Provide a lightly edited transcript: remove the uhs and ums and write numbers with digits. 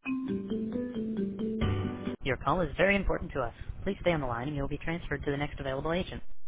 Your call is very important to us. Please stay on the line and you will be transferred to the next available agent.